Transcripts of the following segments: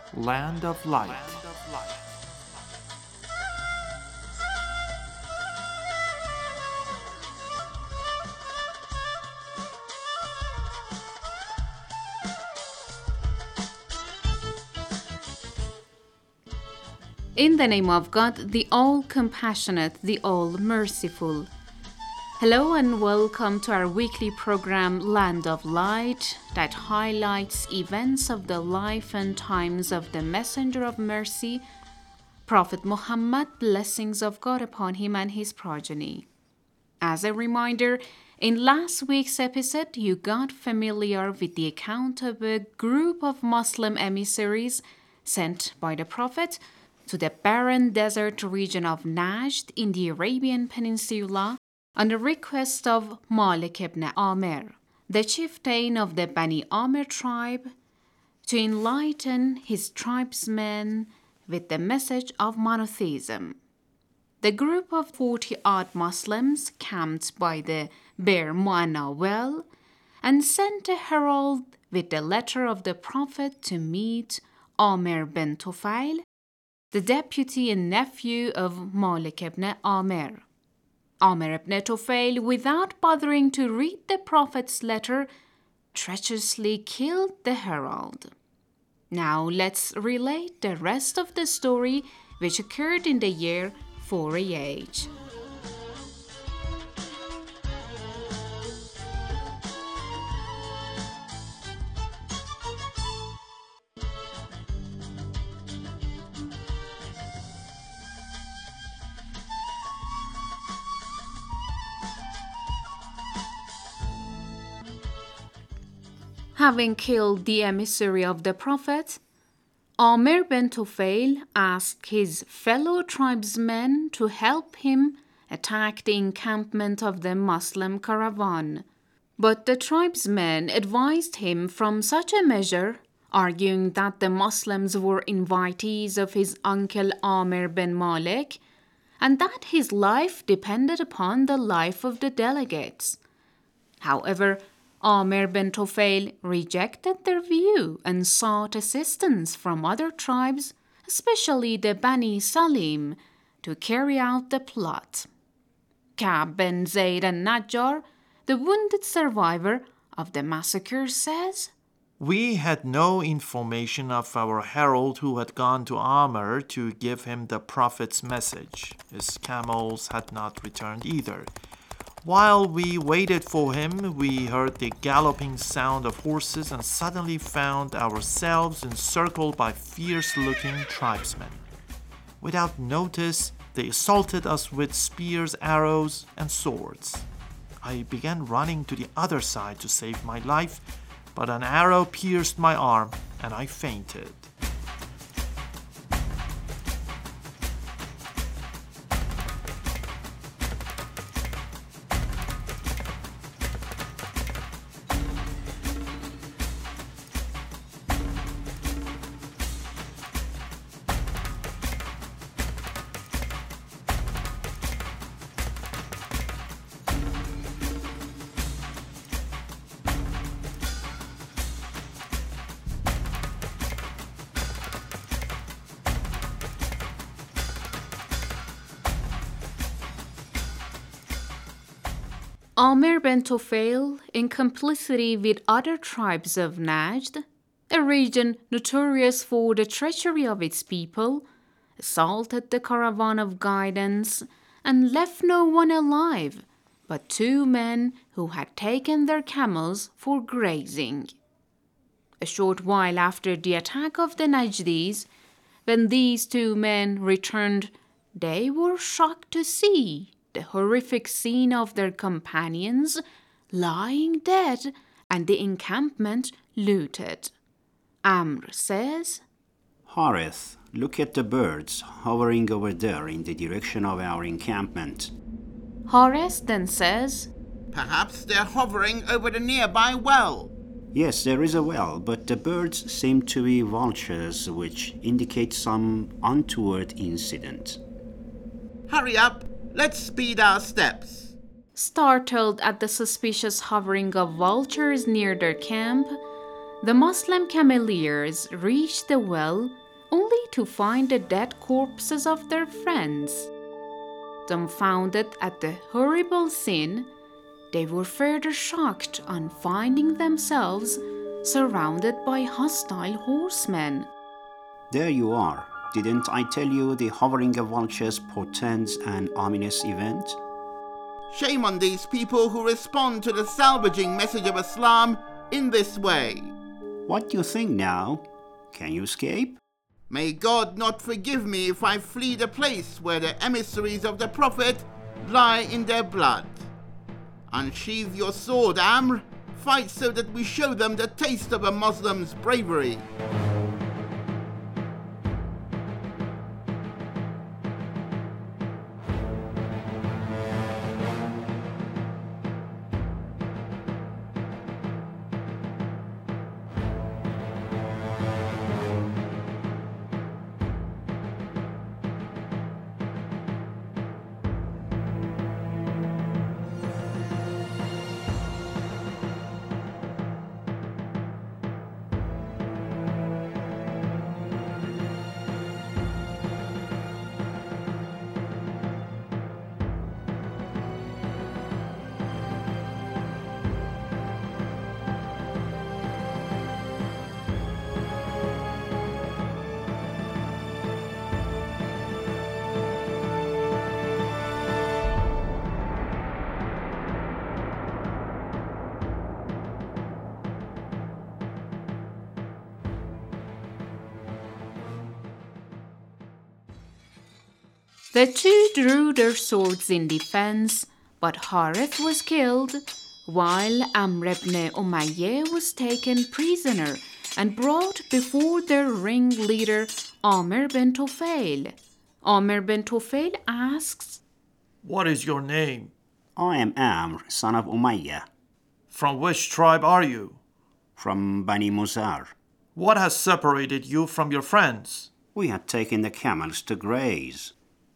Land of Light. In the name of God, the all-compassionate, the all-merciful. Hello and welcome to our weekly program Land of Light that highlights events of the life and times of the Messenger of Mercy, Prophet Muhammad, blessings of God upon him and his progeny. As a reminder, in last week's episode, you got familiar with the account of a group of Muslim emissaries sent by the Prophet to the barren desert region of Najd in the Arabian Peninsula on the request of Malik ibn Amr, the chieftain of the Bani Amr tribe, to enlighten his tribesmen with the message of monotheism. The group of 40-odd Muslims camped by the Bir Mu'anna well and sent a herald with the letter of the Prophet to meet Amr bin Tufail, the deputy and nephew of Malik ibn Amr. Amr ibn Tufail, without bothering to read the Prophet's letter, treacherously killed the herald. Now let's relate the rest of the story which occurred in the year 4 AH. Having killed the emissary of the Prophet, Amr bin Tufail asked his fellow tribesmen to help him attack the encampment of the Muslim caravan. But the tribesmen advised him from such a measure, arguing that the Muslims were invitees of his uncle Amr bin Malik and that his life depended upon the life of the delegates. However, Amr bin Tufail rejected their view and sought assistance from other tribes, especially the Bani Salim, to carry out the plot. Ka'b bin Zayd al-Najjar, the wounded survivor of the massacre, says, We had no information of our herald who had gone to Amr to give him the Prophet's message. His camels had not returned either. While we waited for him, we heard the galloping sound of horses and suddenly found ourselves encircled by fierce-looking tribesmen. Without notice, they assaulted us with spears, arrows, and swords. I began running to the other side to save my life, but an arrow pierced my arm and I fainted. Amr bin Tufail, in complicity with other tribes of Najd, a region notorious for the treachery of its people, assaulted the caravan of guidance and left no one alive but 2 men who had taken their camels for grazing. A short while after the attack of the Najdis, when these 2 men returned, they were shocked to see the horrific scene of their companions lying dead and the encampment looted. Amr says, Harith, look at the birds hovering over there in the direction of our encampment. Harith then says, Perhaps they're hovering over the nearby well. Yes, there is a well, but the birds seem to be vultures, which indicate some untoward incident. Hurry up, let's speed our steps. Startled at the suspicious hovering of vultures near their camp, the Muslim cameleers reached the well only to find the dead corpses of their friends. Dumbfounded at the horrible scene, they were further shocked on finding themselves surrounded by hostile horsemen. There you are. Didn't I tell you the hovering of vultures portends an ominous event? Shame on these people who respond to the salvaging message of Islam in this way. What do you think now? Can you escape? May God not forgive me if I flee the place where the emissaries of the Prophet lie in their blood. Unsheathe your sword, Amr. Fight so that we show them the taste of a Muslim's bravery. The two drew their swords in defense, but Harith was killed, while Amr ibn Umayyah was taken prisoner and brought before their ringleader Amr bin Tufail. Amr bin Tufail asks, What is your name? I am Amr, son of Umayyah, From which tribe are you? from Bani Muzar. What has separated you from your friends? We had taken the camels to graze.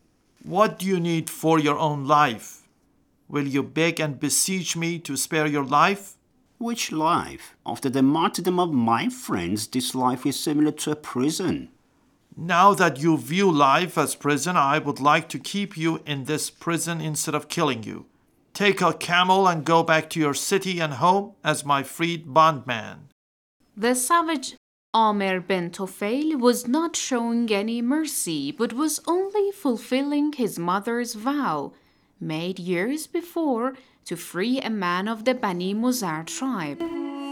What do you need for your own life? Will you beg and beseech me to spare your life? Which life? After the martyrdom of my friends, this life is similar to a prison. Now that you view life as prison, I would like to keep you in this prison instead of killing you. Take a camel and go back to your city and home as my freed bondman. The savage Amr bin Tufail was not showing any mercy, but was only fulfilling his mother's vow, made years before, to free a man of the Bani Muzar tribe.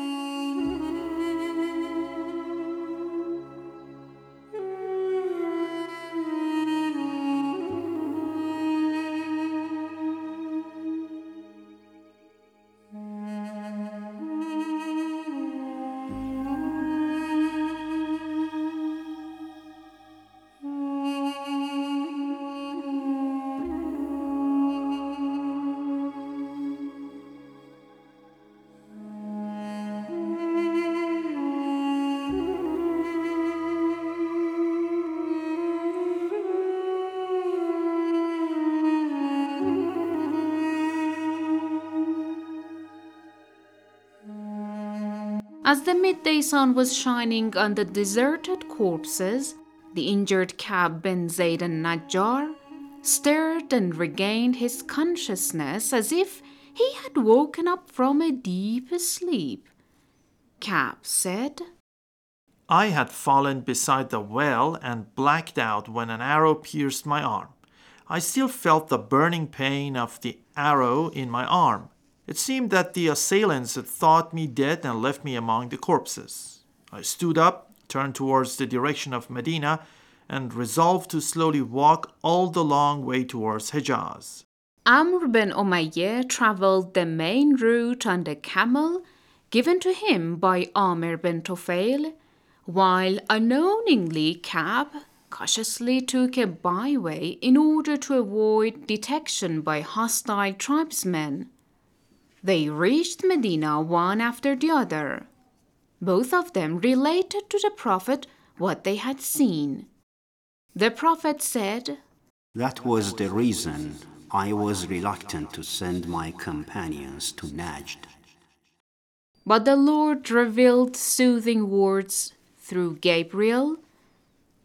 As the midday sun was shining on the deserted corpses, the injured Ka'b bin Zayd al-Najjar stirred and regained his consciousness as if he had woken up from a deep sleep. Ka'b said, I had fallen beside the well and blacked out when an arrow pierced my arm. I still felt the burning pain of the arrow in my arm. It seemed that the assailants had thought me dead and left me among the corpses. I stood up, turned towards the direction of Medina, and resolved to slowly walk all the long way towards Hejaz. Amr bin Umayyah traveled the main route on the camel given to him by Amr bin Tufail, while unknowingly Ka'b cautiously took a byway in order to avoid detection by hostile tribesmen. They reached Medina one after the other. Both of them related to the Prophet what they had seen. The Prophet said, That was the reason I was reluctant to send my companions to Najd. but the Lord revealed soothing words through Gabriel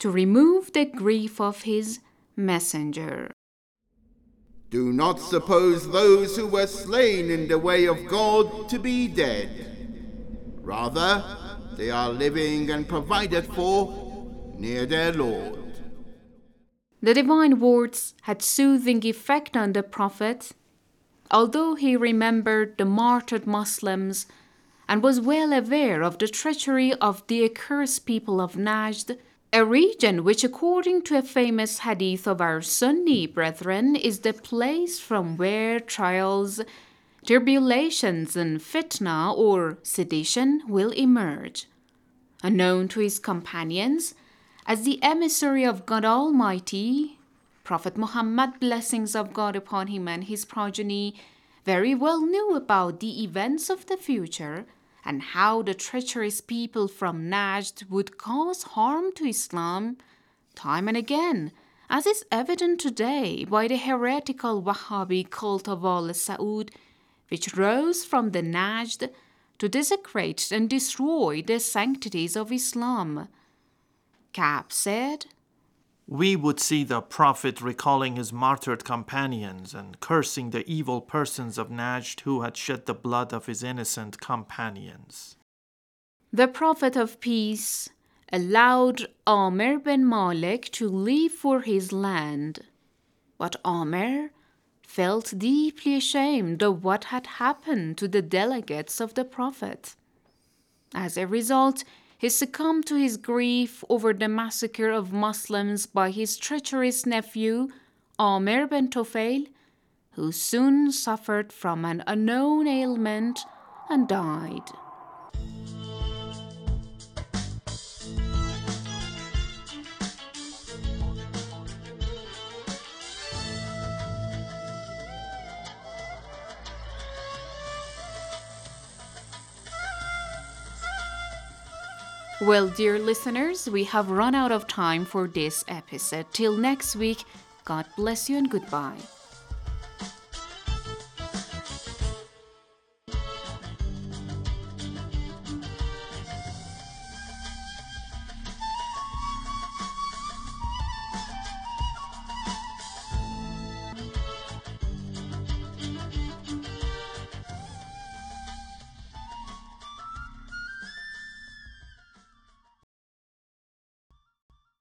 to remove the grief of his messenger. Do not suppose those who were slain in the way of God to be dead. Rather, they are living and provided for near their Lord. The divine words had soothing effect on the Prophet, although he remembered the martyred Muslims and was well aware of the treachery of the accursed people of Najd, a region which, according to a famous hadith of our Sunni brethren, is the place from where trials, tribulations, and fitna or sedition will emerge. Unknown to his companions, as the emissary of God Almighty, Prophet Muhammad, blessings of God upon him and his progeny, very well knew about the events of the future and how the treacherous people from Najd would cause harm to Islam time and again, as is evident today by the heretical Wahhabi cult of Al Saud, which rose from the Najd to desecrate and destroy the sanctities of Islam. Ka'b said, We would see the Prophet recalling his martyred companions and cursing the evil persons of Najd who had shed the blood of his innocent companions. The Prophet of Peace allowed Amr bin Malik to leave for his land, but Amr felt deeply ashamed of what had happened to the delegates of the Prophet. As a result, he succumbed to his grief over the massacre of Muslims by his treacherous nephew, Amr bin Tufail, who soon suffered from an unknown ailment and died. Well, dear listeners, we have run out of time for this episode. Till next week, God bless you and goodbye.